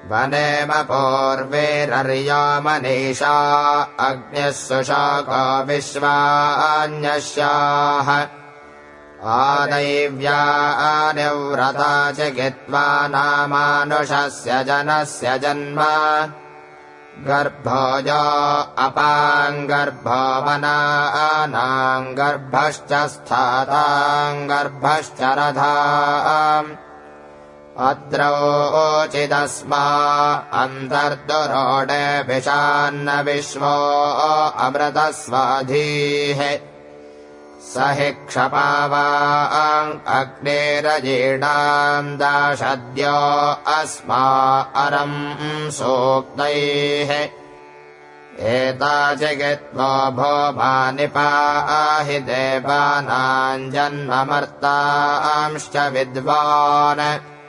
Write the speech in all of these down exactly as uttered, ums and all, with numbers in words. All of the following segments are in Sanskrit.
वनेम पूर्वेरर्या मनीषा अग्निः सुशाको विश्वान्यस्याः आदैव्या निव्रता चिकित्वा नामानुषस्य जनस्य जन्म गर्भोजो अपाङ्गर्भो वनानाम् गर्भश्च स्थाताम् गर्भश्च रथाम् अद्रोचिदस्मा अन्तर्दुरोडेभिषान्न विश्वो अमृतस्वाधीः स हि क्षपावाम् अग्निरजीर्णाम् दाशद्यो अस्मा अरम् सूक्तैः एता चिकित्वो भोभानिपाहि देवानाम् जन्ममर्तांश्च विद्वान्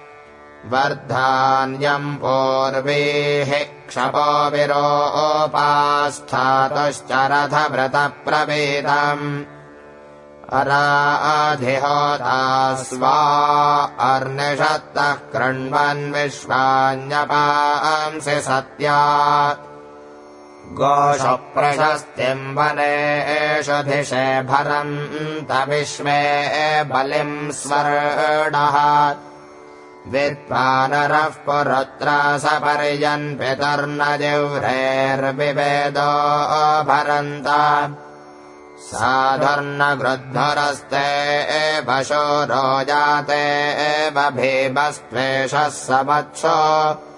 वर्धान्यम् पूर्वीः क्षपो विरोपास्थातुश्च रथव्रतप्रवेदम् अराधिहोता स्वा अर्निषत्तः कृण्वन् विश्वान्यपांसि सत्या गोषु प्रशस्तिम् वनेषु धिषे भरन्त विश्वे बलिम् स्वर्णः विद्वानरः पुरुत्रा सपर्यन् पितर्न जिह्वैर्विवेदो भरन्त साधुर्न गृद्धरस्ते एव शूरो जाते एव भीमस्त्वेषः समत्सो